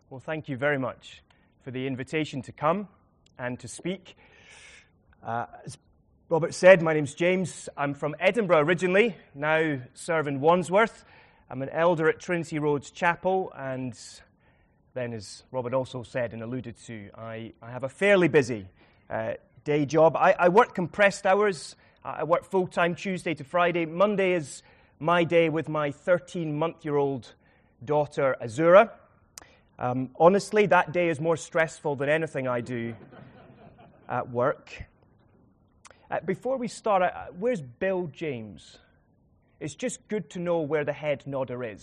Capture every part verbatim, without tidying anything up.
Well, thank you very much for the invitation to come and to speak. Uh, as Robert said, my name's James. I'm from Edinburgh originally, now serve in Wandsworth. I'm an elder at Trinity Roads Chapel, and then, as Robert also said and alluded to, I, I have a fairly busy uh, day job. I, I work compressed hours. I work full-time Tuesday to Friday. Monday is my day with my thirteen-month-year-old daughter, Azura. Um, honestly, that day is more stressful than anything I do at work. Uh, before we start, uh, where's Bill James? It's just good to know where the head nodder is.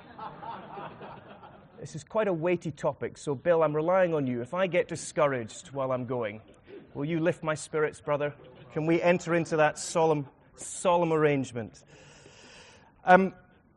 This is quite a weighty topic, so Bill, I'm relying on you. If I get discouraged while I'm going, will you lift my spirits, brother? Can we enter into that solemn, solemn arrangement? Um,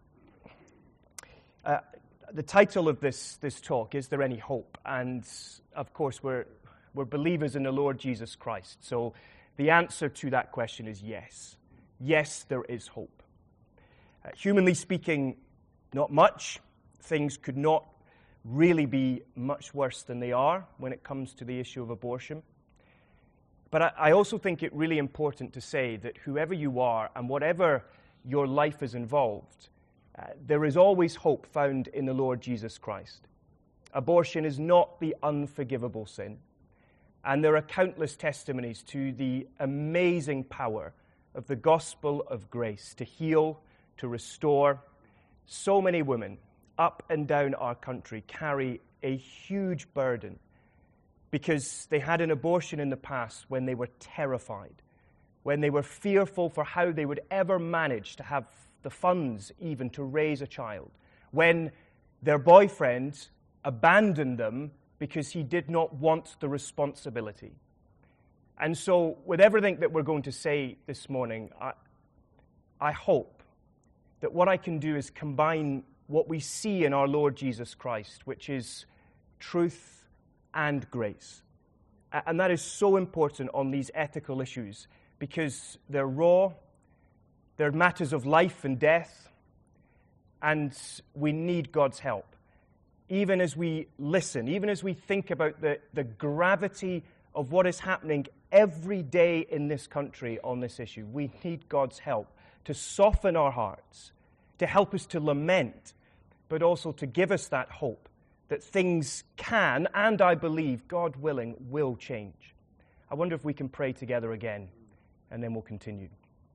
uh, the title of this, this talk, Is There Any Hope? And, of course, we're, we're believers in the Lord Jesus Christ. So the answer to that question is yes. Yes, there is hope. Uh, humanly speaking, not much. Things could not really be much worse than they are when it comes to the issue of abortion. But I, I also think it really important to say that whoever you are and whatever your life is involved, uh, there is always hope found in the Lord Jesus Christ. Abortion is not the unforgivable sin. And there are countless testimonies to the amazing power of the gospel of grace to heal, to restore. So many women up and down our country carry a huge burden because they had an abortion in the past when they were terrified, when they were fearful for how they would ever manage to have the funds even to raise a child, when their boyfriend abandoned them because he did not want the responsibility. And so, with everything that we're going to say this morning, I, I hope that what I can do is combine what we see in our Lord Jesus Christ, which is truth and grace. And that is so important on these ethical issues because they're raw, they're matters of life and death, and we need God's help. Even as we listen, even as we think about the, the gravity of what is happening every day in this country on this issue, we need God's help to soften our hearts, to help us to lament, but also to give us that hope that things can, and I believe, God willing, will change. I wonder if we can pray together again, and then we'll continue.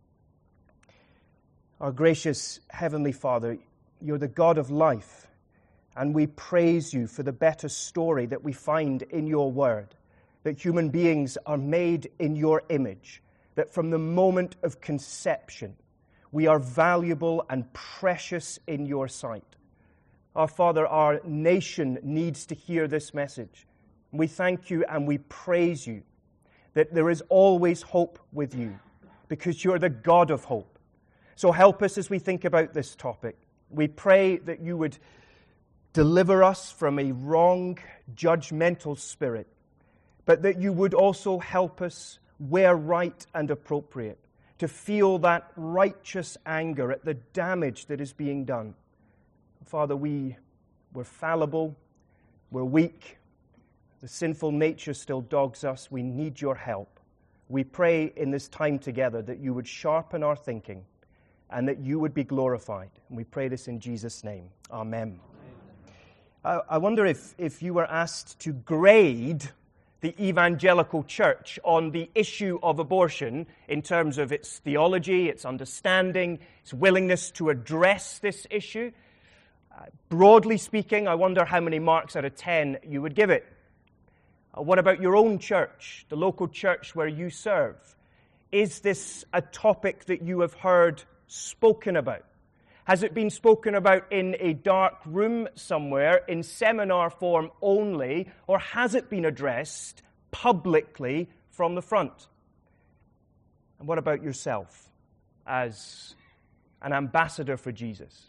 Our gracious Heavenly Father, you're the God of life, and we praise you for the better story that we find in your word, that human beings are made in your image, that from the moment of conception, we are valuable and precious in your sight. Our Father, our nation needs to hear this message. We thank you and we praise you that there is always hope with you because you're the God of hope. So help us as we think about this topic. We pray that you would deliver us from a wrong, judgmental spirit, but that you would also help us where right and appropriate, to feel that righteous anger at the damage that is being done. Father, we, we're fallible, we're weak, the sinful nature still dogs us. We need your help. We pray in this time together that you would sharpen our thinking and that you would be glorified. And we pray this in Jesus' name. Amen. Amen. I, I wonder if, if you were asked to grade the evangelical church on the issue of abortion in terms of its theology, its understanding, its willingness to address this issue, uh, broadly speaking, I wonder how many marks out of ten you would give it. Uh, what about your own church, the local church where you serve? Is this a topic that you have heard spoken about? Has it been spoken about in a dark room somewhere, in seminar form only, or has it been addressed publicly from the front? And what about yourself as an ambassador for Jesus?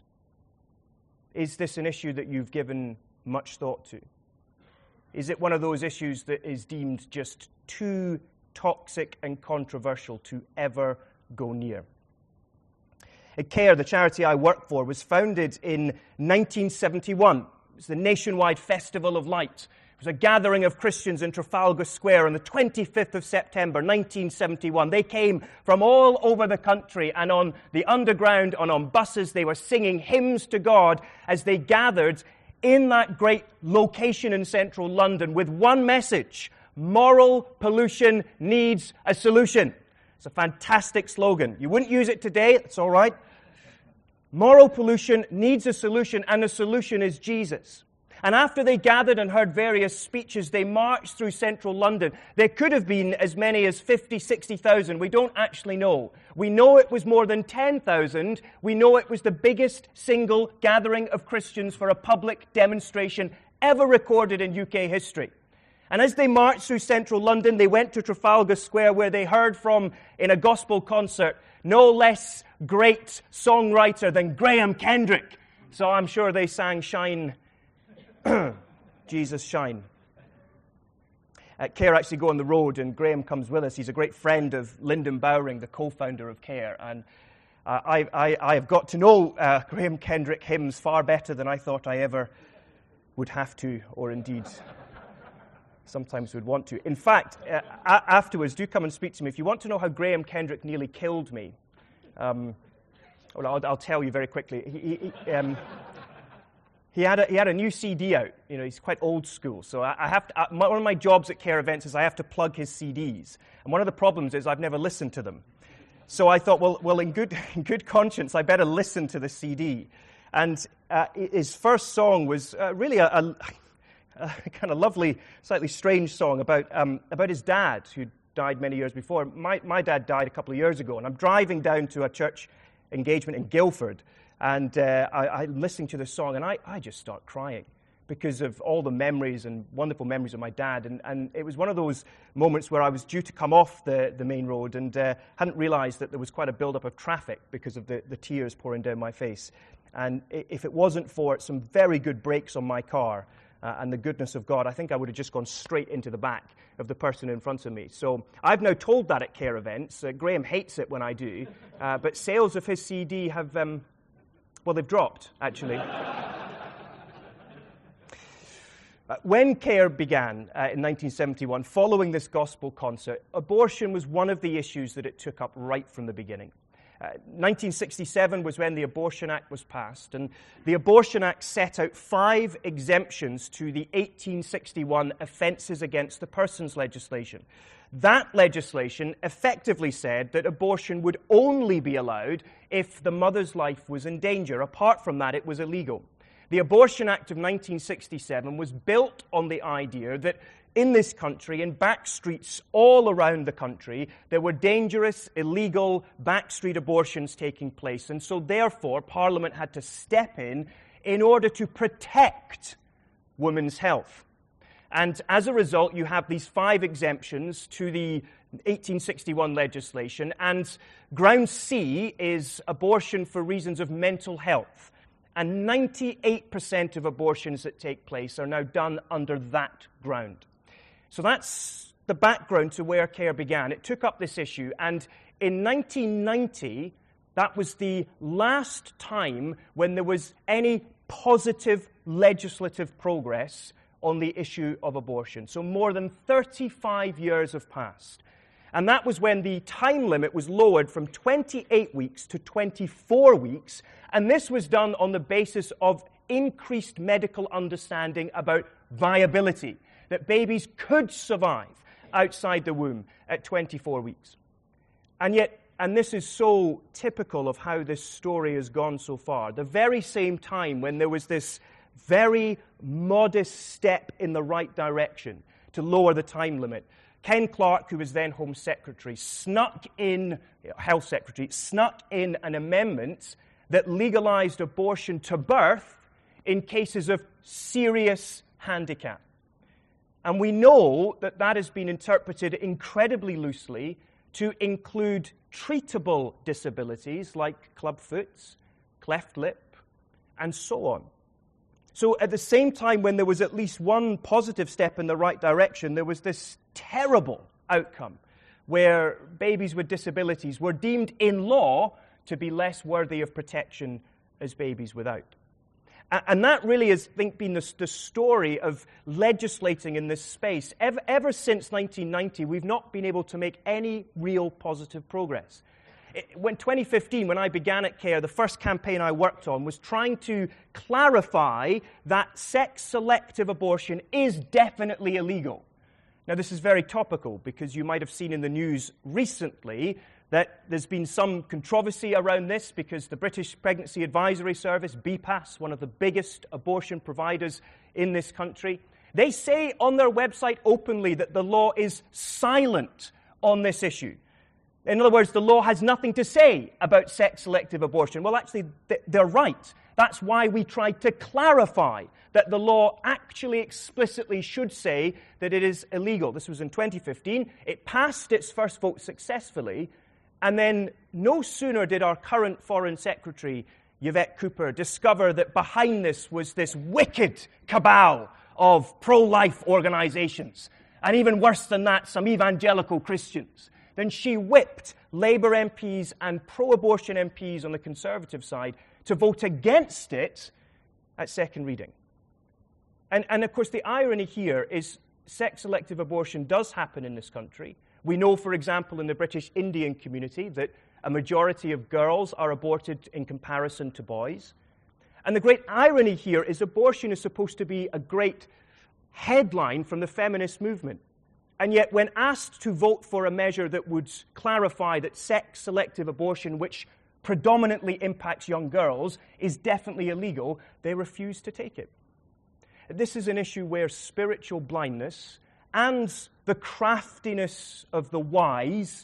Is this an issue that you've given much thought to? Is it one of those issues that is deemed just too toxic and controversial to ever go near? CARE, the charity I work for, was founded in nineteen seventy-one It's the nationwide Festival of Light. It was a gathering of Christians in Trafalgar Square on the twenty-fifth of September, nineteen seventy-one. They came from all over the country, and on the underground and on buses, they were singing hymns to God as they gathered in that great location in central London with one message: moral pollution needs a solution. It's a fantastic slogan. You wouldn't use it today, it's all right. Moral pollution needs a solution, and the solution is Jesus. And after they gathered and heard various speeches, they marched through central London. There could have been as many as fifty, sixty thousand. We don't actually know. We know it was more than ten thousand. We know it was the biggest single gathering of Christians for a public demonstration ever recorded in U K history. And as they marched through central London, they went to Trafalgar Square, where they heard from, in a gospel concert, no less great songwriter than Graham Kendrick. So I'm sure they sang Shine, Jesus Shine. Uh, CARE actually go on the road, and Graham comes with us. He's a great friend of Lyndon Bowring, the co-founder of CARE. And uh, I, I, I have got to know uh, Graham Kendrick hymns far better than I thought I ever would have to, or indeed sometimes would want to. In fact, uh, a- afterwards, do come and speak to me. If you want to know how Graham Kendrick nearly killed me, um, well, I'll, I'll tell you very quickly. He, he, um, he, had a, he had a new C D out. You know, he's quite old school. So I, I have to, uh, my, one of my jobs at CARE events is I have to plug his C Ds. And one of the problems is I've never listened to them. So I thought, well, well, in good, in good conscience, I better listen to the C D. And uh, his first song was uh, really a, a a kind of lovely, slightly strange song about um, about his dad, who died many years before. My, my dad died a couple of years ago, and I'm driving down to a church engagement in Guildford, and uh, I, I'm listening to this song, and I, I just start crying because of all the memories and wonderful memories of my dad. And, and it was one of those moments where I was due to come off the, the main road and uh, hadn't realized that there was quite a build-up of traffic because of the, the tears pouring down my face. And if it wasn't for some very good brakes on my car, Uh, and the goodness of God, I think I would have just gone straight into the back of the person in front of me. So I've now told that at CARE events. Uh, Graham hates it when I do. Uh, but sales of his C D have, um, well, they've dropped, actually. uh, when CARE began uh, in nineteen seventy-one, following this gospel concert, abortion was one of the issues that it took up right from the beginning. Uh, nineteen sixty-seven was when the Abortion Act was passed, and the Abortion Act set out five exemptions to the eighteen sixty-one Offences Against the Persons legislation. That legislation effectively said that abortion would only be allowed if the mother's life was in danger. Apart from that, it was illegal. The Abortion Act of nineteen sixty-seven was built on the idea that in this country, in back streets all around the country, there were dangerous, illegal backstreet abortions taking place. And so, therefore, Parliament had to step in in order to protect women's health. And as a result, you have these five exemptions to the eighteen sixty-one legislation. And ground C is abortion for reasons of mental health. And ninety-eight percent of abortions that take place are now done under that ground. So that's the background to where CARE began. It took up this issue, and in nineteen ninety, that was the last time when there was any positive legislative progress on the issue of abortion. So more than thirty-five years have passed. And that was when the time limit was lowered from twenty-eight weeks to twenty-four weeks, and this was done on the basis of increased medical understanding about viability, that babies could survive outside the womb at twenty-four weeks. And yet, and this is so typical of how this story has gone so far, the very same time when there was this very modest step in the right direction to lower the time limit, Ken Clarke, who was then Home Secretary, snuck in, Health Secretary, snuck in an amendment that legalized abortion to birth in cases of serious handicap. And we know that that has been interpreted incredibly loosely to include treatable disabilities like clubfoot, cleft lip, and so on. So at the same time when there was at least one positive step in the right direction, there was this terrible outcome where babies with disabilities were deemed in law to be less worthy of protection as babies without. And that really has, I think, been the, the story of legislating in this space. Ever, ever since nineteen ninety, we've not been able to make any real positive progress. When twenty fifteen, when I began at CARE, the first campaign I worked on was trying to clarify that sex-selective abortion is definitely illegal. Now, this is very topical because you might have seen in the news recently that there's been some controversy around this because the British Pregnancy Advisory Service, B P A S, one of the biggest abortion providers in this country, they say on their website openly that the law is silent on this issue. In other words, the law has nothing to say about sex-selective abortion. Well, actually, they're right. That's why we tried to clarify that the law actually explicitly should say that it is illegal. This was in twenty fifteen. It passed its first vote successfully, and then no sooner did our current Foreign Secretary, Yvette Cooper, discover that behind this was this wicked cabal of pro-life organizations, and even worse than that, some evangelical Christians. Then she whipped Labour M Ps and pro-abortion M Ps on the Conservative side to vote against it at second reading. And, and of course, the irony here is sex-selective abortion does happen in this country. We know, for example, in the British Indian community that a majority of girls are aborted in comparison to boys. And the great irony here is abortion is supposed to be a great headline from the feminist movement. And yet, when asked to vote for a measure that would clarify that sex-selective abortion, which predominantly impacts young girls, is definitely illegal, they refuse to take it. This is an issue where spiritual blindness and the craftiness of the wise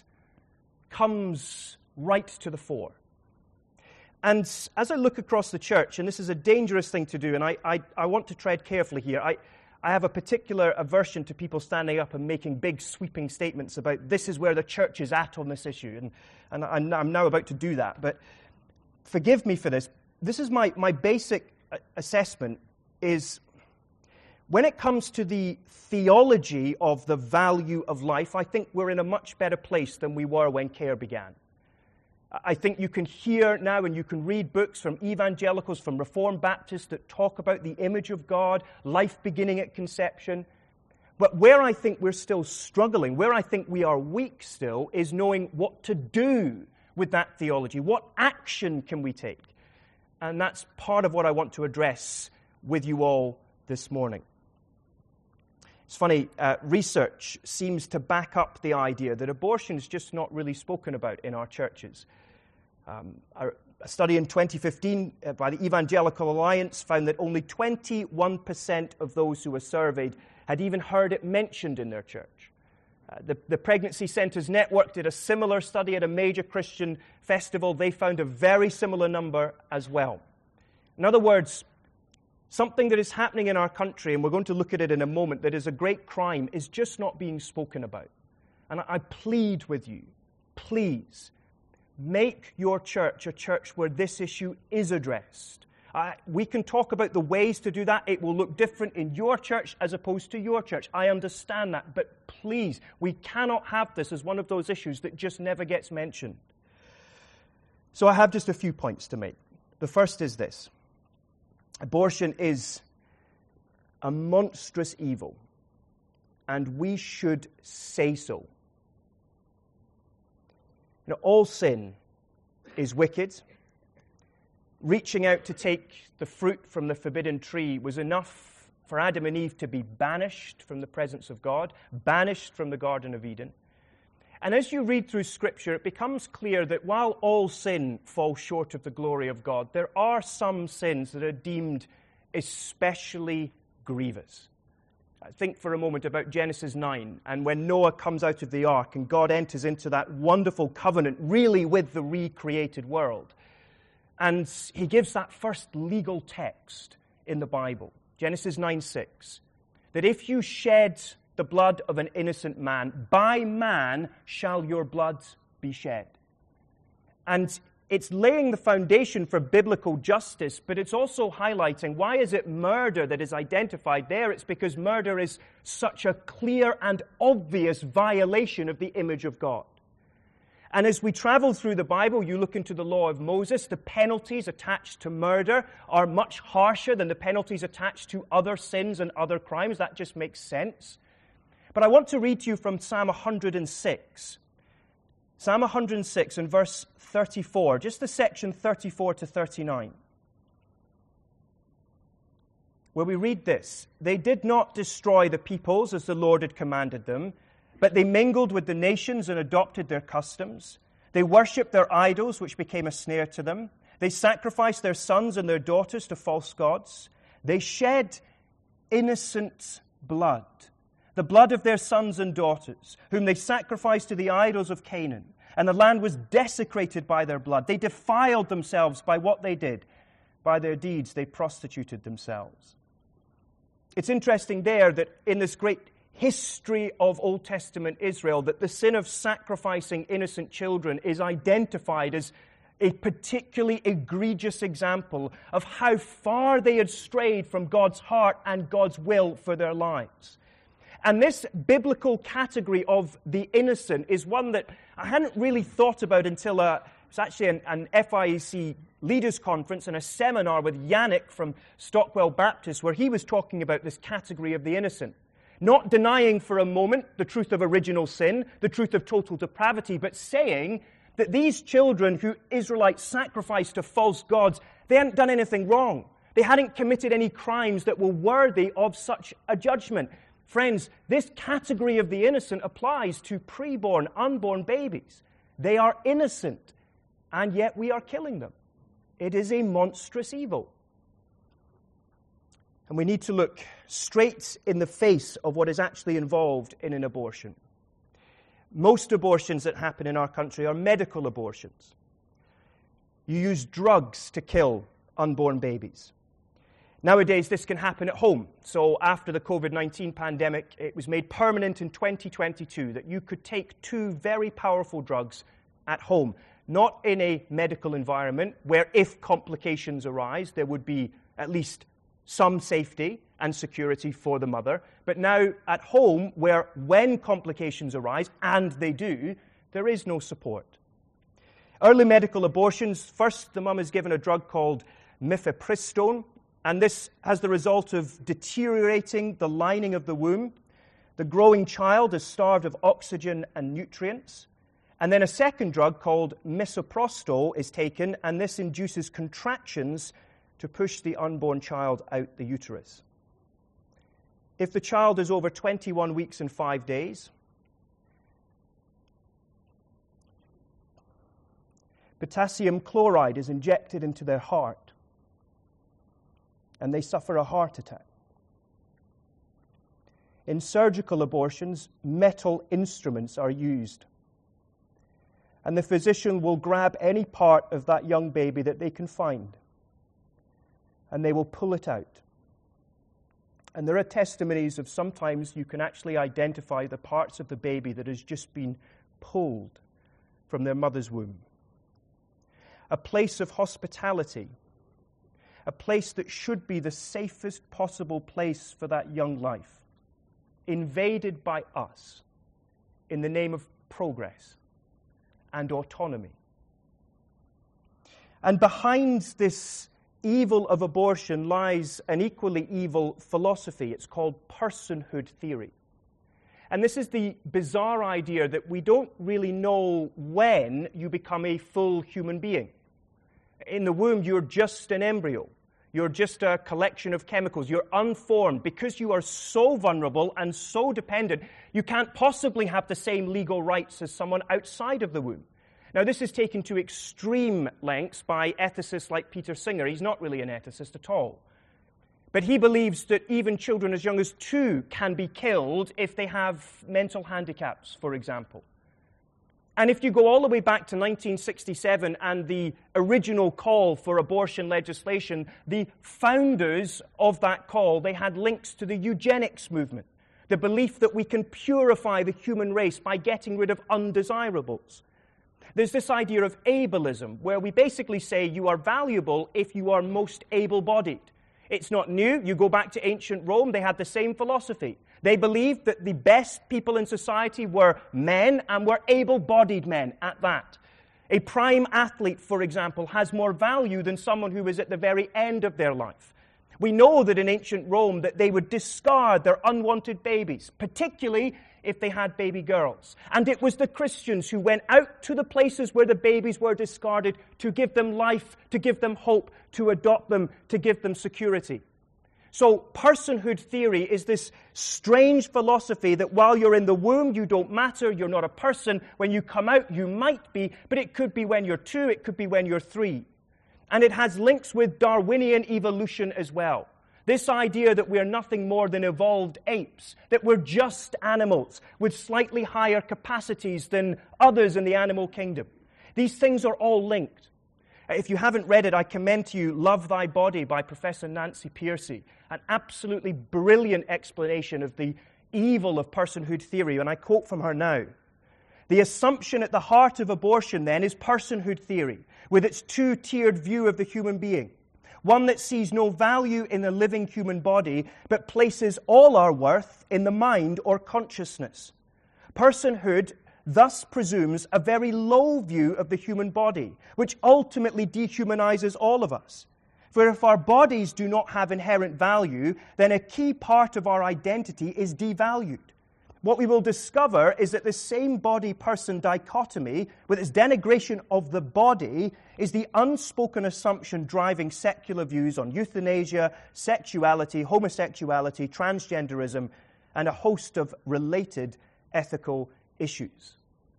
comes right to the fore. And as I look across the church, and this is a dangerous thing to do, and I, I, I want to tread carefully here, I, I have a particular aversion to people standing up and making big sweeping statements about this is where the church is at on this issue, and, and I'm, I'm now about to do that. But forgive me for this. This is my, my basic assessment is when it comes to the theology of the value of life, I think we're in a much better place than we were when CARE began. I think you can hear now and you can read books from evangelicals, from Reformed Baptists that talk about the image of God, life beginning at conception. But where I think we're still struggling, where I think we are weak still, is knowing what to do with that theology. What action can we take? And that's part of what I want to address with you all this morning. It's funny, uh, research seems to back up the idea that abortion is just not really spoken about in our churches. Um, a, a study in twenty fifteen uh, by the Evangelical Alliance found that only twenty-one percent of those who were surveyed had even heard it mentioned in their church. Uh, the, the Pregnancy Centers Network did a similar study at a major Christian festival. They found a very similar number as well. In other words, something that is happening in our country, and we're going to look at it in a moment, that is a great crime, is just not being spoken about. And I plead with you, please, make your church a church where this issue is addressed. Uh, we can talk about the ways to do that. It will look different in your church as opposed to your church. I understand that. But please, we cannot have this as one of those issues that just never gets mentioned. So I have just a few points to make. The first is this. Abortion is a monstrous evil, and we should say so. You know, all sin is wicked. Reaching out to take the fruit from the forbidden tree was enough for Adam and Eve to be banished from the presence of God, banished from the Garden of Eden. And as you read through Scripture, it becomes clear that while all sin falls short of the glory of God, there are some sins that are deemed especially grievous. Think for a moment about Genesis nine, and when Noah comes out of the ark and God enters into that wonderful covenant, really with the recreated world. And he gives that first legal text in the Bible, Genesis nine six, that if you shed the blood of an innocent man, by man shall your blood be shed. And it's laying the foundation for biblical justice, but it's also highlighting why is it murder that is identified there? It's because murder is such a clear and obvious violation of the image of God. And as we travel through the Bible, you look into the law of Moses, the penalties attached to murder are much harsher than the penalties attached to other sins and other crimes. That just makes sense. But I want to read to you from Psalm one hundred six. Psalm one hundred six and verse thirty-four, just the section thirty-four to thirty-nine, where we read this: "They did not destroy the peoples as the Lord had commanded them, but they mingled with the nations and adopted their customs. They worshipped their idols, which became a snare to them. They sacrificed their sons and their daughters to false gods. They shed innocent blood, the blood of their sons and daughters, whom they sacrificed to the idols of Canaan. And the land was desecrated by their blood. They defiled themselves by what they did. By their deeds, they prostituted themselves." It's interesting there that in this great history of Old Testament Israel, that the sin of sacrificing innocent children is identified as a particularly egregious example of how far they had strayed from God's heart and God's will for their lives. And this biblical category of the innocent is one that I hadn't really thought about until uh, it was actually an, an F I E C leaders conference and a seminar with Yannick from Stockwell Baptist, where he was talking about this category of the innocent. Not denying for a moment the truth of original sin, the truth of total depravity, but saying that these children who Israelites sacrificed to false gods, they hadn't done anything wrong. They hadn't committed any crimes that were worthy of such a judgment. Friends, this category of the innocent applies to preborn, unborn babies. They are innocent, and yet we are killing them. It is a monstrous evil. And we need to look straight in the face of what is actually involved in an abortion. Most abortions that happen in our country are medical abortions. You use drugs to kill unborn babies. Nowadays, this can happen at home. So after the covid nineteen pandemic, it was made permanent in twenty twenty-two that you could take two very powerful drugs at home, not in a medical environment where if complications arise, there would be at least some safety and security for the mother, but now at home where when complications arise, and they do, there is no support. Early medical abortions, first the mum is given a drug called mifepristone, and this has the result of deteriorating the lining of the womb. The growing child is starved of oxygen and nutrients. And then a second drug called misoprostol is taken, and this induces contractions to push the unborn child out the uterus. If the child is over twenty-one weeks and five days, potassium chloride is injected into their heart, and they suffer a heart attack. In surgical abortions, metal instruments are used, and the physician will grab any part of that young baby that they can find, and they will pull it out. And there are testimonies of sometimes you can actually identify the parts of the baby that has just been pulled from their mother's womb. A place of hospitality, a place that should be the safest possible place for that young life, invaded by us in the name of progress and autonomy. And behind this evil of abortion lies an equally evil philosophy. It's called personhood theory. And this is the bizarre idea that we don't really know when you become a full human being. In the womb, you're just an embryo. You're just a collection of chemicals. You're unformed. Because you are so vulnerable and so dependent, you can't possibly have the same legal rights as someone outside of the womb. Now, this is taken to extreme lengths by ethicists like Peter Singer. He's not really an ethicist at all. But he believes that even children as young as two can be killed if they have mental handicaps, for example. And if you go all the way back to nineteen sixty-seven and the original call for abortion legislation, the founders of that call, they had links to the eugenics movement, the belief that we can purify the human race by getting rid of undesirables. There's this idea of ableism, where we basically say you are valuable if you are most able-bodied. It's not new. You go back to ancient Rome, they had the same philosophy. They believed that the best people in society were men and were able-bodied men at that. A prime athlete, for example, has more value than someone who is at the very end of their life. We know that in ancient Rome that they would discard their unwanted babies, particularly if they had baby girls. And it was the Christians who went out to the places where the babies were discarded to give them life, to give them hope, to adopt them, to give them security. So personhood theory is this strange philosophy that while you're in the womb, you don't matter, you're not a person. When you come out, you might be, but it could be when you're two, it could be when you're three. And it has links with Darwinian evolution as well. This idea that we are nothing more than evolved apes, that we're just animals with slightly higher capacities than others in the animal kingdom. These things are all linked. If you haven't read it, I commend to you Love Thy Body by Professor Nancy Pearcey, an absolutely brilliant explanation of the evil of personhood theory, and I quote from her now. The assumption at the heart of abortion, then, is personhood theory, with its two-tiered view of the human being. One that sees no value in the living human body, but places all our worth in the mind or consciousness. Personhood thus presumes a very low view of the human body, which ultimately dehumanizes all of us. For if our bodies do not have inherent value, then a key part of our identity is devalued. What we will discover is that the same body-person dichotomy, with its denigration of the body, is the unspoken assumption driving secular views on euthanasia, sexuality, homosexuality, transgenderism, and a host of related ethical issues.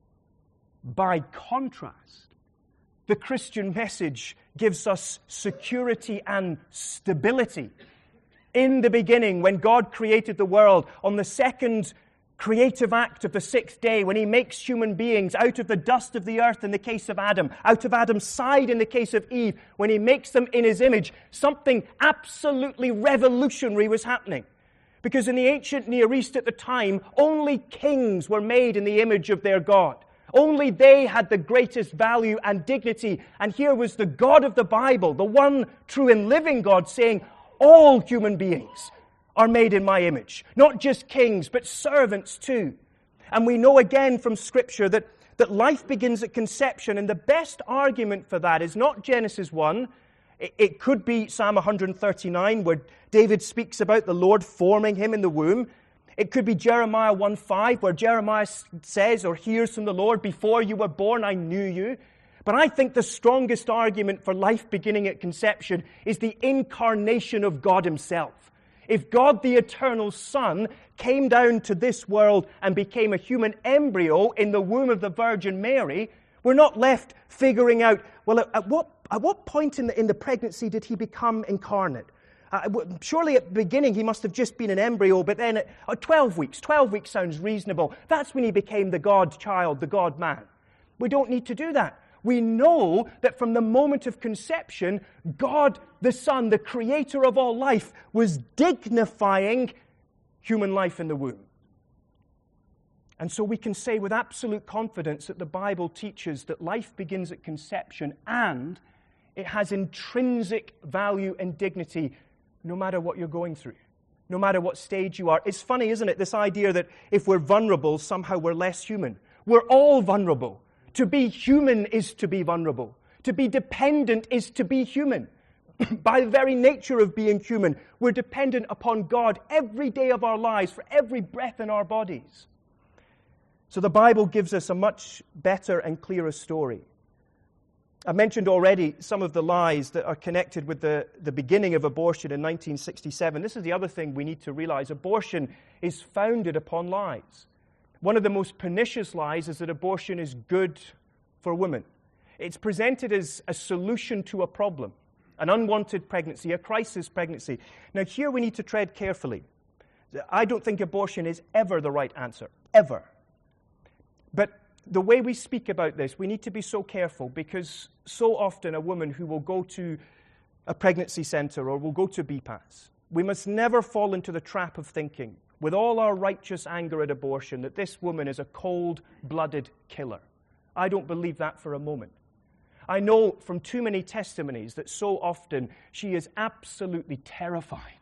By contrast, the Christian message gives us security and stability. In the beginning, when God created the world, on the second creative act of the sixth day, when he makes human beings out of the dust of the earth in the case of Adam, out of Adam's side in the case of Eve, when he makes them in his image, something absolutely revolutionary was happening. Because in the ancient Near East at the time, only kings were made in the image of their God. Only they had the greatest value and dignity. And here was the God of the Bible, the one true and living God, saying, all human beings are made in my image. Not just kings, but servants too. And we know again from Scripture that, that life begins at conception, and the best argument for that is not Genesis one. It, it could be Psalm one thirty-nine, where David speaks about the Lord forming him in the womb. It could be Jeremiah one five, where Jeremiah says or hears from the Lord, before you were born, I knew you. But I think the strongest argument for life beginning at conception is the incarnation of God himself. If God, the eternal Son, came down to this world and became a human embryo in the womb of the Virgin Mary, we're not left figuring out, well, at what, at what point in the, in the pregnancy did he become incarnate? Uh, surely at the beginning he must have just been an embryo, but then at uh, twelve weeks, twelve weeks sounds reasonable. That's when he became the God child, the God man. We don't need to do that. We know that from the moment of conception, God the Son, the creator of all life, was dignifying human life in the womb. And so we can say with absolute confidence that the Bible teaches that life begins at conception and it has intrinsic value and dignity no matter what you're going through, no matter what stage you are. It's funny, isn't it, this idea that if we're vulnerable, somehow we're less human. We're all vulnerable. To be human is to be vulnerable. To be dependent is to be human. By the very nature of being human, we're dependent upon God every day of our lives, for every breath in our bodies. So the Bible gives us a much better and clearer story. I mentioned already some of the lies that are connected with the, the beginning of abortion in nineteen sixty-seven. This is the other thing we need to realize. Abortion is founded upon lies. One of the most pernicious lies is that abortion is good for women. It's presented as a solution to a problem, an unwanted pregnancy, a crisis pregnancy. Now here we need to tread carefully. I don't think abortion is ever the right answer, ever. But the way we speak about this, we need to be so careful, because so often a woman who will go to a pregnancy center or will go to B PAS, we must never fall into the trap of thinking, with all our righteous anger at abortion, that this woman is a cold-blooded killer. I don't believe that for a moment. I know from too many testimonies that so often she is absolutely terrified.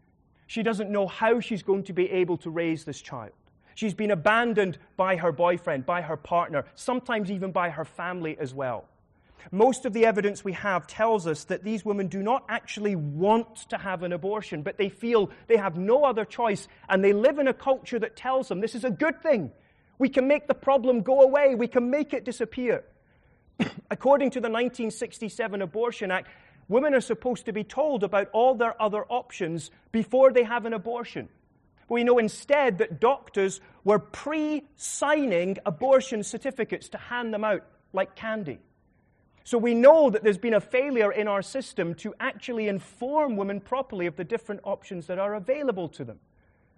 She doesn't know how she's going to be able to raise this child. She's been abandoned by her boyfriend, by her partner, sometimes even by her family as well. Most of the evidence we have tells us that these women do not actually want to have an abortion, but they feel they have no other choice, and they live in a culture that tells them this is a good thing. We can make the problem go away. We can make it disappear. According to the nineteen sixty-seven Abortion Act, women are supposed to be told about all their other options before they have an abortion. We know instead that doctors were pre-signing abortion certificates to hand them out like candy. So we know that there's been a failure in our system to actually inform women properly of the different options that are available to them.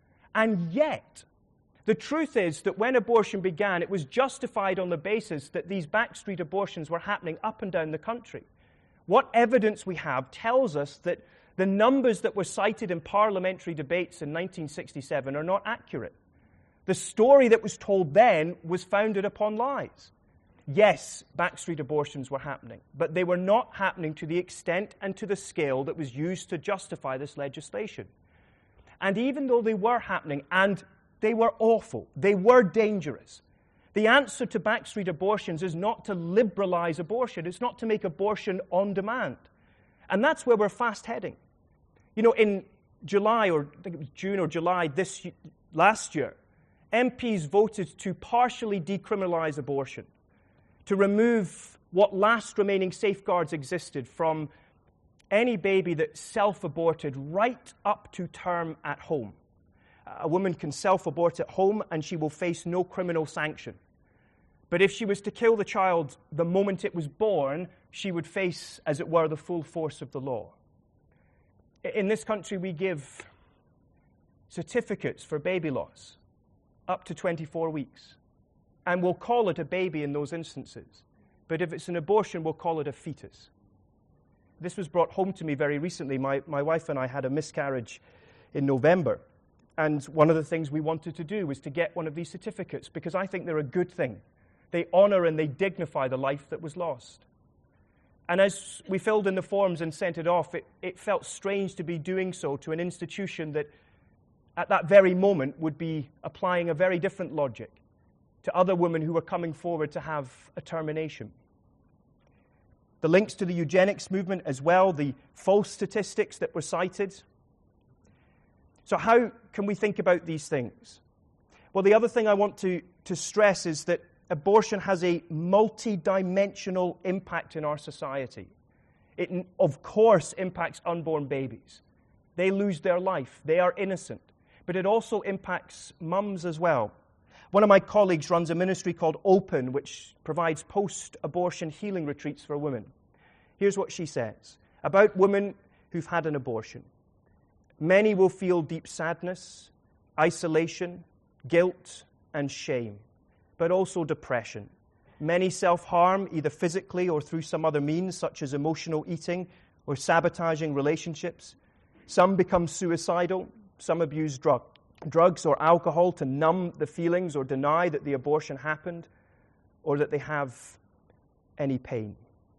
And yet, the truth is that when abortion began, it was justified on the basis that these backstreet abortions were happening up and down the country. What evidence we have tells us that the numbers that were cited in parliamentary debates in nineteen sixty-seven are not accurate. The story that was told then was founded upon lies. Yes, backstreet abortions were happening, but they were not happening to the extent and to the scale that was used to justify this legislation. And even though they were happening, and they were awful, they were dangerous, the answer to backstreet abortions is not to liberalize abortion. It's not to make abortion on demand. And that's where we're fast heading. You know, in July, or I think it was June or July this last year, M Ps voted to partially decriminalize abortion, to remove what last remaining safeguards existed from any baby that self-aborted right up to term at home. A woman can self-abort at home and she will face no criminal sanction. But if she was to kill the child the moment it was born, she would face, as it were, the full force of the law. In this country, we give certificates for baby loss up to twenty-four weeks. And we'll call it a baby in those instances. But if it's an abortion, we'll call it a fetus. This was brought home to me very recently. My, my wife and I had a miscarriage in November. And one of the things we wanted to do was to get one of these certificates because I think they're a good thing. They honor and they dignify the life that was lost. And as we filled in the forms and sent it off, it, it felt strange to be doing so to an institution that at that very moment would be applying a very different logic to other women who were coming forward to have a termination. The links to the eugenics movement as well, the false statistics that were cited. So how can we think about these things? Well, the other thing I want to, to stress is that abortion has a multi-dimensional impact in our society. It, of course, impacts unborn babies. They lose their life. They are innocent. But it also impacts mums as well. One of my colleagues runs a ministry called Open, which provides post-abortion healing retreats for women. Here's what she says about women who've had an abortion. Many will feel deep sadness, isolation, guilt, and shame, but also depression. Many self-harm, either physically or through some other means, such as emotional eating or sabotaging relationships. Some become suicidal. Some abuse drug, drugs or alcohol to numb the feelings or deny that the abortion happened or that they have any pain.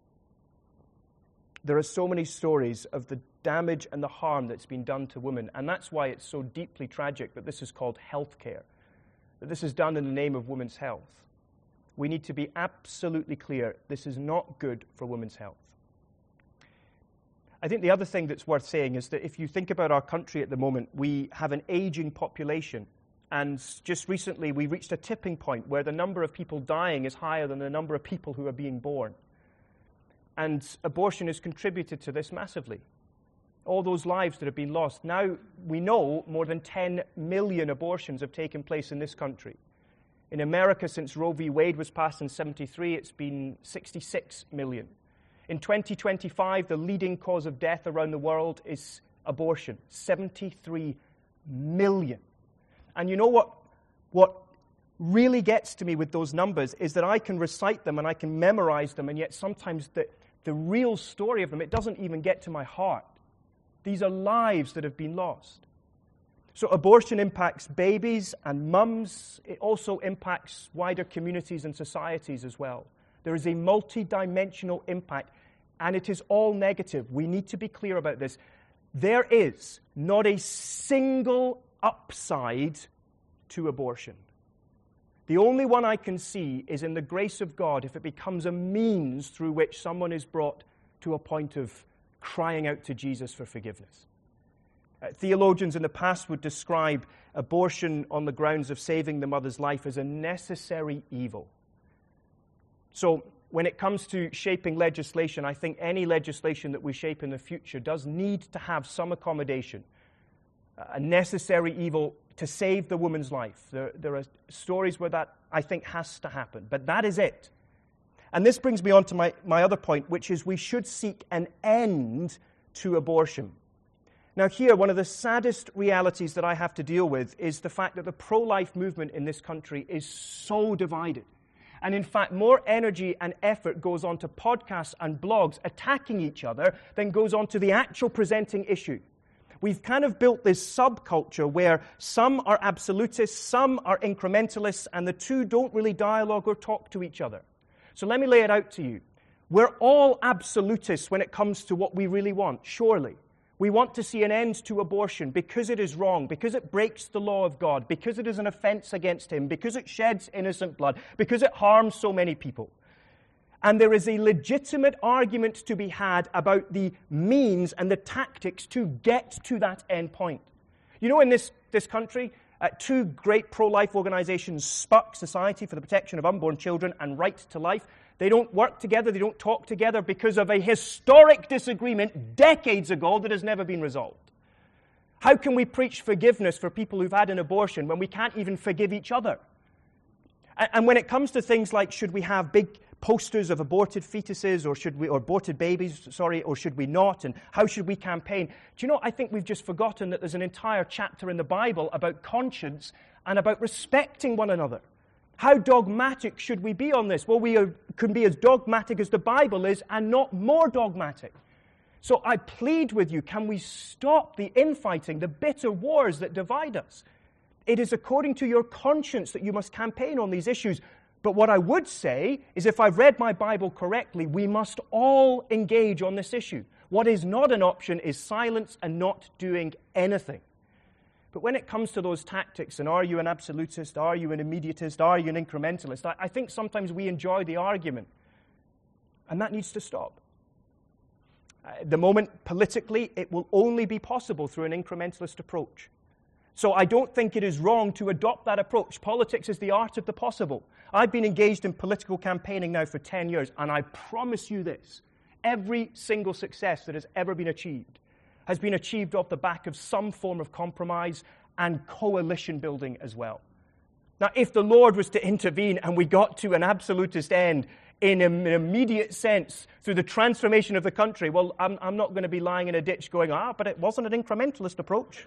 There are so many stories of the damage and the harm that's been done to women, and that's why it's so deeply tragic that this is called healthcare, that this is done in the name of women's health. We need to be absolutely clear, this is not good for women's health. I think the other thing that's worth saying is that if you think about our country at the moment, we have an aging population, and just recently we reached a tipping point where the number of people dying is higher than the number of people who are being born. And abortion has contributed to this massively. All those lives that have been lost. Now we know more than ten million abortions have taken place in this country. In America, since Roe v. Wade was passed in seventy-three, it's been sixty-six million. In twenty twenty-five, the leading cause of death around the world is abortion, seventy-three million. And you know what, what really gets to me with those numbers is that I can recite them and I can memorize them, and yet sometimes the, the real story of them, it doesn't even get to my heart. These are lives that have been lost. So abortion impacts babies and mums. It also impacts wider communities and societies as well. There is a multi-dimensional impact, and it is all negative. We need to be clear about this. There is not a single upside to abortion. The only one I can see is in the grace of God if it becomes a means through which someone is brought to a point of crying out to Jesus for forgiveness. Uh, theologians in the past would describe abortion on the grounds of saving the mother's life as a necessary evil. So when it comes to shaping legislation, I think any legislation that we shape in the future does need to have some accommodation, a necessary evil to save the woman's life. There, there are stories where that, I think, has to happen. But that is it. And this brings me on to my, my other point, which is we should seek an end to abortion. Now here, one of the saddest realities that I have to deal with is the fact that the pro-life movement in this country is so divided. And in fact, more energy and effort goes on to podcasts and blogs attacking each other than goes on to the actual presenting issue. We've kind of built this subculture where some are absolutists, some are incrementalists, and the two don't really dialogue or talk to each other. So let me lay it out to you. We're all absolutists when it comes to what we really want, surely. We want to see an end to abortion because it is wrong, because it breaks the law of God, because it is an offense against Him, because it sheds innocent blood, because it harms so many people. And there is a legitimate argument to be had about the means and the tactics to get to that end point. You know, in this, this country, uh, two great pro-life organizations, S P U C, Society for the Protection of Unborn Children, and Right to Life, they don't work together, they don't talk together because of a historic disagreement decades ago that has never been resolved. How can we preach forgiveness for people who've had an abortion when we can't even forgive each other? And, and when it comes to things like should we have big posters of aborted fetuses or should we or aborted babies, sorry, or should we not, and how should we campaign? Do you know, I think we've just forgotten that there's an entire chapter in the Bible about conscience and about respecting one another. How dogmatic should we be on this? Well, we are, can be as dogmatic as the Bible is and not more dogmatic. So I plead with you, can we stop the infighting, the bitter wars that divide us? It is according to your conscience that you must campaign on these issues. But what I would say is if I've read my Bible correctly, we must all engage on this issue. What is not an option is silence and not doing anything. But when it comes to those tactics, and are you an absolutist, are you an immediatist, are you an incrementalist, I, I think sometimes we enjoy the argument. And that needs to stop. At the moment, politically, it will only be possible through an incrementalist approach. So I don't think it is wrong to adopt that approach. Politics is the art of the possible. I've been engaged in political campaigning now for ten years, and I promise you this, every single success that has ever been achieved has been achieved off the back of some form of compromise and coalition building as well. Now, if the Lord was to intervene and we got to an absolutist end in an immediate sense through the transformation of the country, well, I'm, I'm not going to be lying in a ditch going, ah, but it wasn't an incrementalist approach.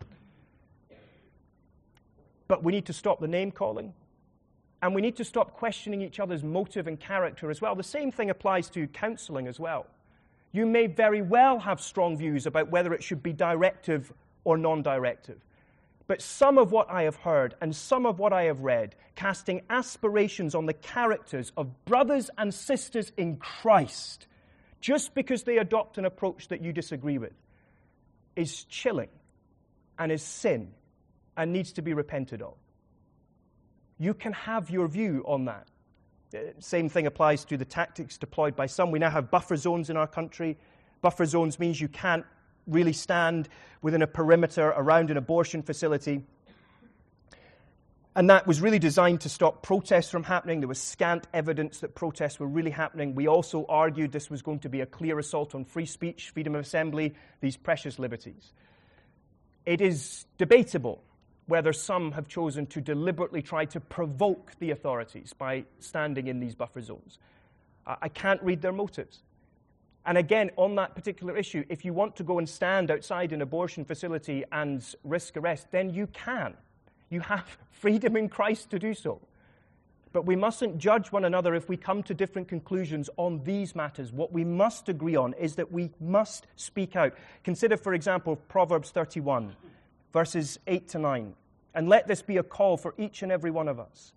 But we need to stop the name-calling. And we need to stop questioning each other's motive and character as well. The same thing applies to counseling as well. You may very well have strong views about whether it should be directive or non-directive. But some of what I have heard and some of what I have read, casting aspirations on the characters of brothers and sisters in Christ, just because they adopt an approach that you disagree with, is chilling and is sin and needs to be repented of. You can have your view on that. Same thing applies to the tactics deployed by some. We now have buffer zones in our country. Buffer zones means you can't really stand within a perimeter around an abortion facility. And that was really designed to stop protests from happening. There was scant evidence that protests were really happening. We also argued this was going to be a clear assault on free speech, freedom of assembly, these precious liberties. It is debatable whether some have chosen to deliberately try to provoke the authorities by standing in these buffer zones. I can't read their motives. And again, on that particular issue, if you want to go and stand outside an abortion facility and risk arrest, then you can. You have freedom in Christ to do so. But we mustn't judge one another if we come to different conclusions on these matters. What we must agree on is that we must speak out. Consider, for example, Proverbs thirty-one. Verses eight to nine. And let this be a call for each and every one of us.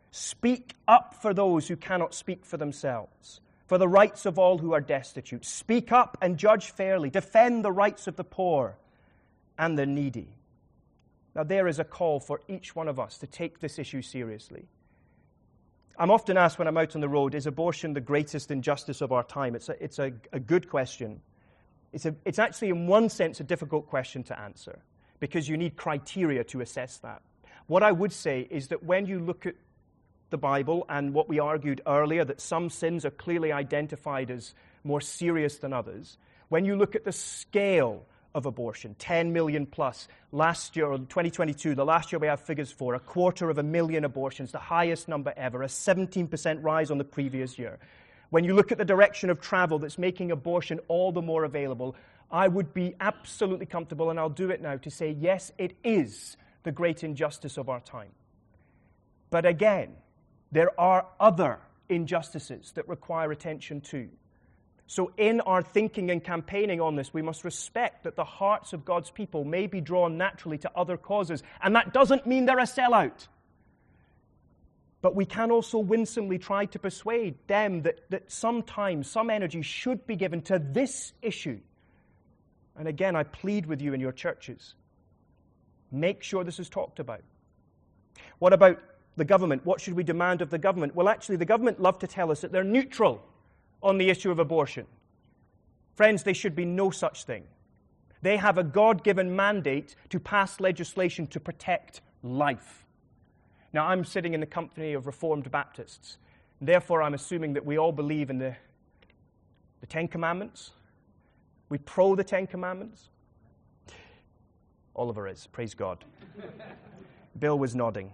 Speak up for those who cannot speak for themselves, for the rights of all who are destitute. Speak up and judge fairly. Defend the rights of the poor and the needy. Now, there is a call for each one of us to take this issue seriously. I'm often asked when I'm out on the road, is abortion the greatest injustice of our time? It's a, it's a, a good question. It's, a, it's actually, in one sense, a difficult question to answer, because you need criteria to assess that. What I would say is that when you look at the Bible and what we argued earlier, that some sins are clearly identified as more serious than others, when you look at the scale of abortion, ten million plus, last year, or twenty twenty-two, the last year we have figures for, a quarter of a million abortions, the highest number ever, a seventeen percent rise on the previous year. When you look at the direction of travel that's making abortion all the more available, I would be absolutely comfortable, and I'll do it now, to say, yes, it is the great injustice of our time. But again, there are other injustices that require attention too. So in our thinking and campaigning on this, we must respect that the hearts of God's people may be drawn naturally to other causes, and that doesn't mean they're a sellout. But we can also winsomely try to persuade them that, that some time, some energy should be given to this issue. And again, I plead with you in your churches, make sure this is talked about. What about the government? What should we demand of the government? Well, actually, the government love to tell us that they're neutral on the issue of abortion. Friends, there should be no such thing. They have a God-given mandate to pass legislation to protect life. Now, I'm sitting in the company of Reformed Baptists. Therefore, I'm assuming that we all believe in the, the Ten Commandments. We pro the Ten Commandments. Oliver is, praise God. Bill was nodding.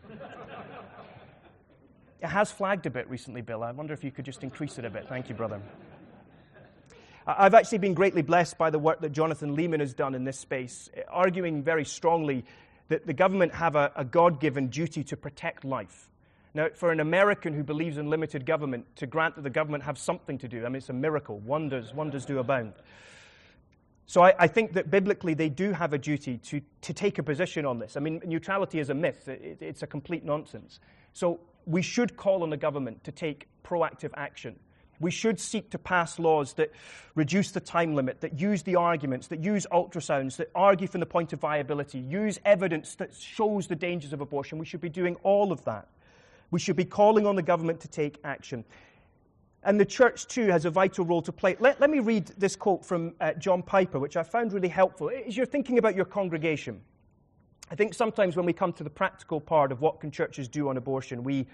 It has flagged a bit recently, Bill. I wonder if you could just increase it a bit. Thank you, brother. I've actually been greatly blessed by the work that Jonathan Lehman has done in this space, arguing very strongly that the government have a, a God-given duty to protect life. Now, for an American who believes in limited government, to grant that the government have something to do, I mean, it's a miracle. Wonders, wonders do abound. So I, I think that biblically they do have a duty to, to take a position on this. I mean, neutrality is a myth. It, it's a complete nonsense. So we should call on the government to take proactive action. We should seek to pass laws that reduce the time limit, that use the arguments, that use ultrasounds, that argue from the point of viability, use evidence that shows the dangers of abortion. We should be doing all of that. We should be calling on the government to take action. And the church, too, has a vital role to play. Let, let me read this quote from uh, John Piper, which I found really helpful. As you're thinking about your congregation, I think sometimes when we come to the practical part of what can churches do on abortion, we,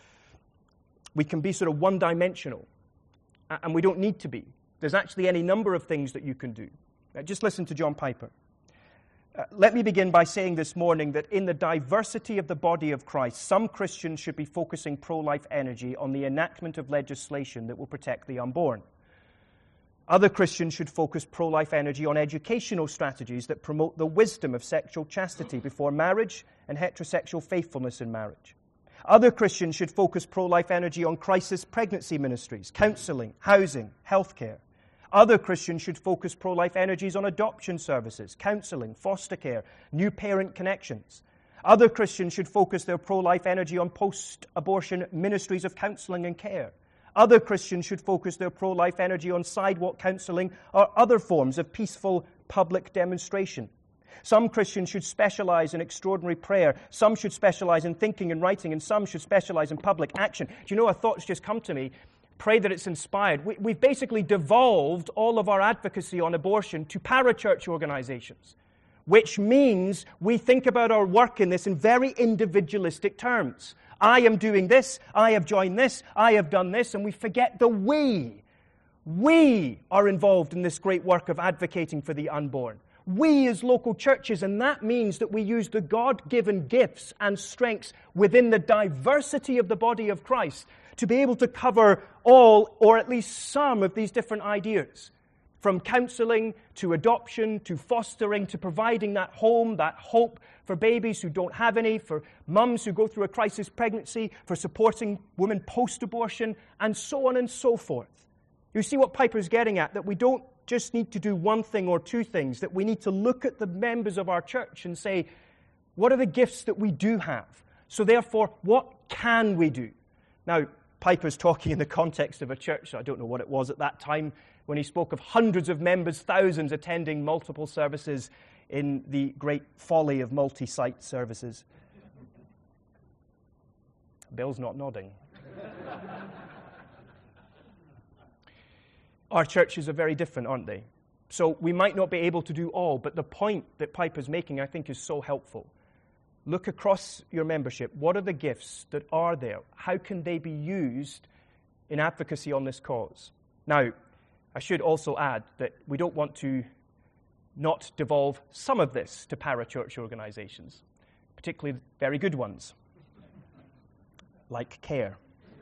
we can be sort of one-dimensional, and we don't need to be. There's actually any number of things that you can do. Now, just listen to John Piper. Uh, let me begin by saying this morning that in the diversity of the body of Christ, some Christians should be focusing pro-life energy on the enactment of legislation that will protect the unborn. Other Christians should focus pro-life energy on educational strategies that promote the wisdom of sexual chastity before marriage and heterosexual faithfulness in marriage. Other Christians should focus pro-life energy on crisis pregnancy ministries, counseling, housing, healthcare. Other Christians should focus pro-life energies on adoption services, counseling, foster care, new parent connections. Other Christians should focus their pro-life energy on post-abortion ministries of counseling and care. Other Christians should focus their pro-life energy on sidewalk counseling or other forms of peaceful public demonstration. Some Christians should specialize in extraordinary prayer. Some should specialize in thinking and writing, and some should specialize in public action. Do you know, a thought's just come to me. Pray that it's inspired. We, we've basically devolved all of our advocacy on abortion to parachurch organizations, which means we think about our work in this in very individualistic terms. I am doing this, I have joined this, I have done this, and we forget the we. We are involved in this great work of advocating for the unborn. We as local churches, and that means that we use the God-given gifts and strengths within the diversity of the body of Christ to be able to cover all, or at least some, of these different ideas. From counseling, to adoption, to fostering, to providing that home, that hope for babies who don't have any, for mums who go through a crisis pregnancy, for supporting women post-abortion, and so on and so forth. You see what Piper's getting at, that we don't just need to do one thing or two things, that we need to look at the members of our church and say, what are the gifts that we do have? So therefore, what can we do? Now, Piper's talking in the context of a church, so I don't know what it was at that time, when he spoke of hundreds of members, thousands attending multiple services in the great folly of multi-site services. Bill's not nodding. Our churches are very different, aren't they? So we might not be able to do all, but the point that Piper's making, I think, is so helpful. Look across your membership. What are the gifts that are there? How can they be used in advocacy on this cause? Now, I should also add that we don't want to not devolve some of this to parachurch organizations, particularly very good ones, like CARE.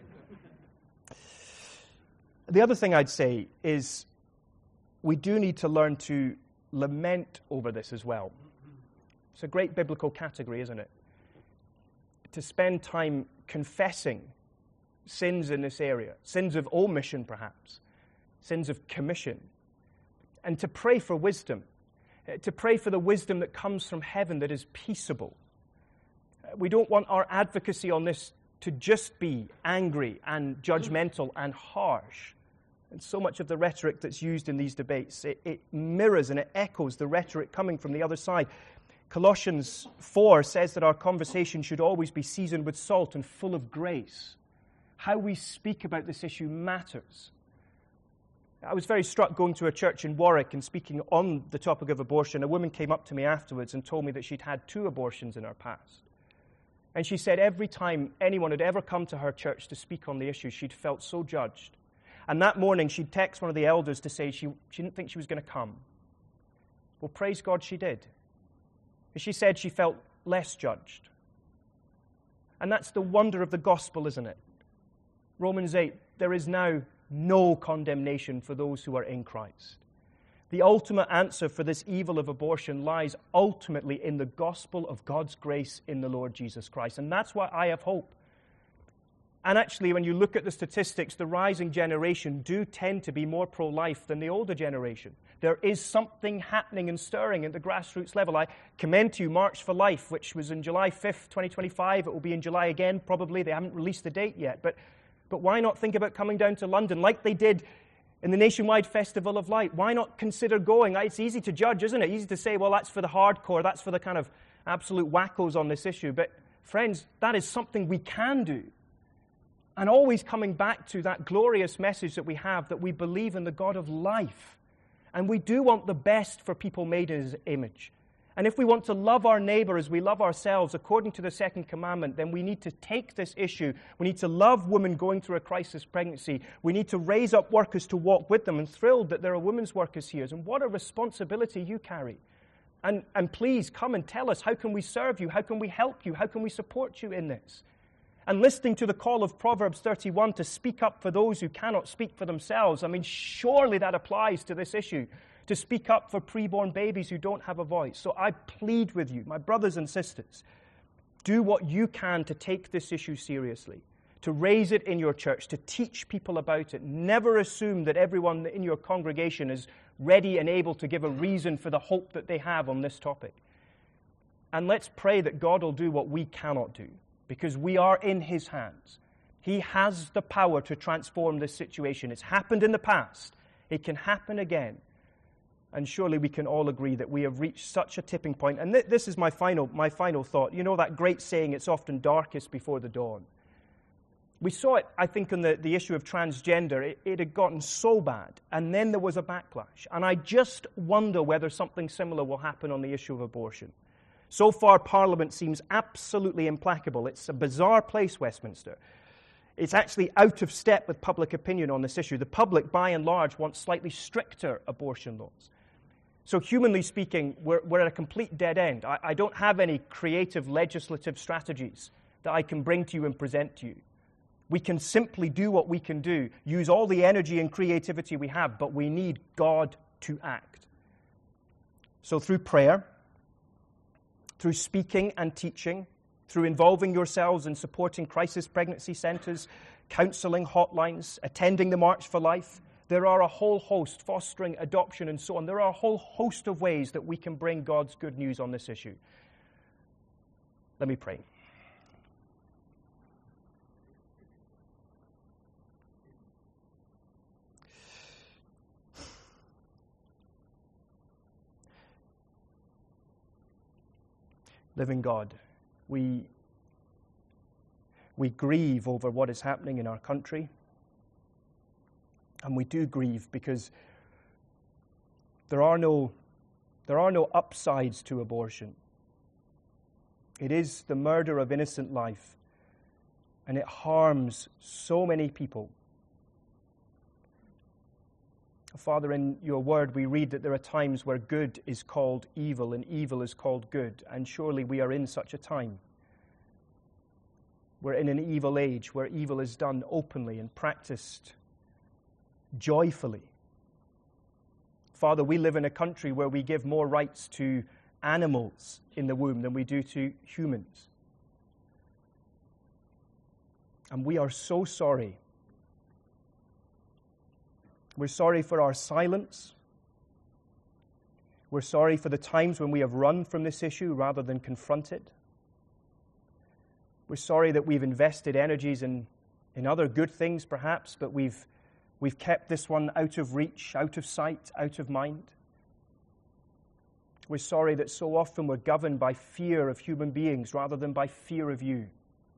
The other thing I'd say is we do need to learn to lament over this as well. It's a great biblical category, isn't it? To spend time confessing sins in this area, sins of omission perhaps, sins of commission, and to pray for wisdom, to pray for the wisdom that comes from heaven that is peaceable. We don't want our advocacy on this to just be angry and judgmental and harsh. And so much of the rhetoric that's used in these debates, it, it mirrors and it echoes the rhetoric coming from the other side. Colossians four says that our conversation should always be seasoned with salt and full of grace. How we speak about this issue matters. I was very struck going to a church in Warwick and speaking on the topic of abortion. A woman came up to me afterwards and told me that she'd had two abortions in her past. And she said every time anyone had ever come to her church to speak on the issue, she'd felt so judged. And that morning, she'd text one of the elders to say she, she didn't think she was going to come. Well, praise God, she did. She said she felt less judged. And that's the wonder of the gospel, isn't it? Romans eight, there is now no condemnation for those who are in Christ. The ultimate answer for this evil of abortion lies ultimately in the gospel of God's grace in the Lord Jesus Christ. And that's why I have hope. And actually, when you look at the statistics, the rising generation do tend to be more pro-life than the older generation. There is something happening and stirring at the grassroots level. I commend to you March for Life, which was on July fifth, twenty twenty-five. It will be in July again, probably. They haven't released the date yet. But, but why not think about coming down to London like they did in the Nationwide Festival of Light? Why not consider going? It's easy to judge, isn't it? Easy to say, well, that's for the hardcore. That's for the kind of absolute wackos on this issue. But, friends, that is something we can do. And always coming back to that glorious message that we have, that we believe in the God of life. And we do want the best for people made in His image. And if we want to love our neighbor as we love ourselves, according to the second commandment, then we need to take this issue. We need to love women going through a crisis pregnancy. We need to raise up workers to walk with them. And thrilled that there are women's workers here. And what a responsibility you carry. And, and please come and tell us, how can we serve you? How can we help you? How can we support you in this? And listening to the call of Proverbs thirty-one to speak up for those who cannot speak for themselves. I mean, surely that applies to this issue, to speak up for preborn babies who don't have a voice. So I plead with you, my brothers and sisters, do what you can to take this issue seriously, to raise it in your church, to teach people about it. Never assume that everyone in your congregation is ready and able to give a reason for the hope that they have on this topic. And let's pray that God will do what we cannot do, because we are in His hands. He has the power to transform this situation. It's happened in the past. It can happen again. And surely we can all agree that we have reached such a tipping point. And th- this is my final, my final thought. You know that great saying, it's often darkest before the dawn. We saw it, I think, on the, the issue of transgender. It, it had gotten so bad. And then there was a backlash. And I just wonder whether something similar will happen on the issue of abortion. So far, Parliament seems absolutely implacable. It's a bizarre place, Westminster. It's actually out of step with public opinion on this issue. The public, by and large, wants slightly stricter abortion laws. So humanly speaking, we're, we're at a complete dead end. I, I don't have any creative legislative strategies that I can bring to you and present to you. We can simply do what we can do, use all the energy and creativity we have, but we need God to act. So through prayer, through speaking and teaching, through involving yourselves in supporting crisis pregnancy centres, counselling hotlines, attending the March for Life, there are a whole host, fostering adoption and so on. There are a whole host of ways that we can bring God's good news on this issue. Let me pray. Living God, we, we grieve over what is happening in our country. And we do grieve because there are no, there are no upsides to abortion. It is the murder of innocent life, and it harms so many people. Father, in your word we read that there are times where good is called evil and evil is called good, and surely we are in such a time. We're in an evil age where evil is done openly and practiced joyfully. Father, we live in a country where we give more rights to animals in the womb than we do to humans. And we are so sorry. We're sorry for our silence. We're sorry for the times when we have run from this issue rather than confront it. We're sorry that we've invested energies in, in other good things, perhaps, but we've, we've kept this one out of reach, out of sight, out of mind. We're sorry that so often we're governed by fear of human beings rather than by fear of you.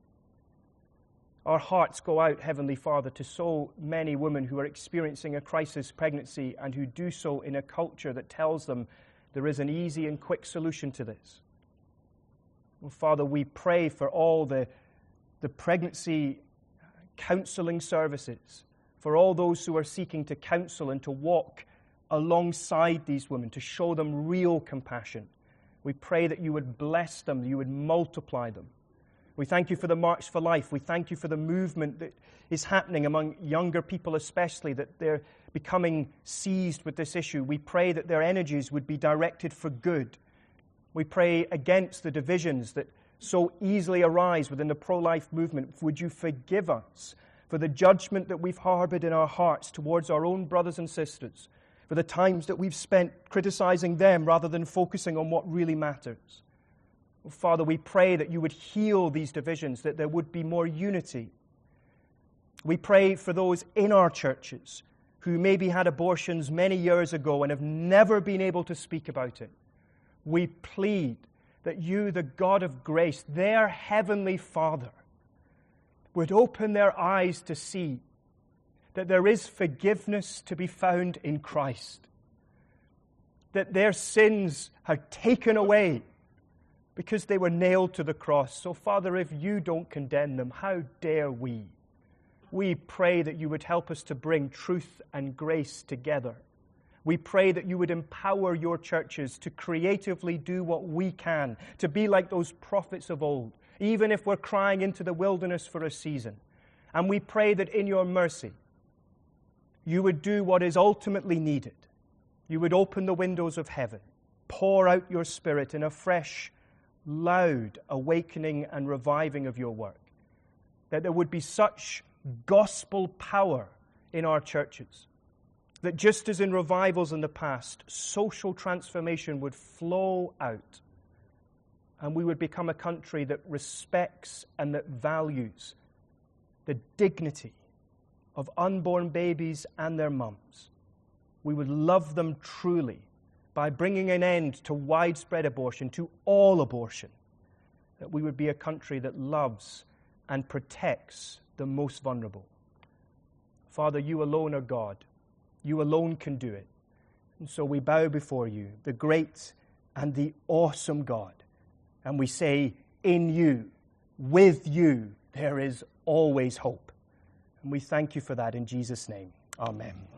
Our hearts go out, Heavenly Father, to so many women who are experiencing a crisis pregnancy and who do so in a culture that tells them there is an easy and quick solution to this. Well, Father, we pray for all the, the pregnancy counseling services, for all those who are seeking to counsel and to walk alongside these women, to show them real compassion. We pray that you would bless them, that you would multiply them. We thank you for the March for Life. We thank you for the movement that is happening among younger people especially, that they're becoming seized with this issue. We pray that their energies would be directed for good. We pray against the divisions that so easily arise within the pro-life movement. Would you forgive us for the judgment that we've harbored in our hearts towards our own brothers and sisters, for the times that we've spent criticizing them rather than focusing on what really matters. Father, we pray that you would heal these divisions, that there would be more unity. We pray for those in our churches who maybe had abortions many years ago and have never been able to speak about it. We plead that you, the God of grace, their heavenly Father, would open their eyes to see that there is forgiveness to be found in Christ, that their sins are taken away because they were nailed to the cross. So, Father, if you don't condemn them, how dare we? We pray that you would help us to bring truth and grace together. We pray that you would empower your churches to creatively do what we can, to be like those prophets of old, even if we're crying into the wilderness for a season. And we pray that in your mercy, you would do what is ultimately needed. You would open the windows of heaven, pour out your Spirit in a fresh, loud awakening and reviving of your work, that there would be such gospel power in our churches, that just as in revivals in the past, social transformation would flow out, and we would become a country that respects and that values the dignity of unborn babies and their mums. We would love them truly by bringing an end to widespread abortion, to all abortion, that we would be a country that loves and protects the most vulnerable. Father, you alone are God. You alone can do it. And so we bow before you, the great and the awesome God, and we say, in you, with you, there is always hope. And we thank you for that in Jesus' name. Amen.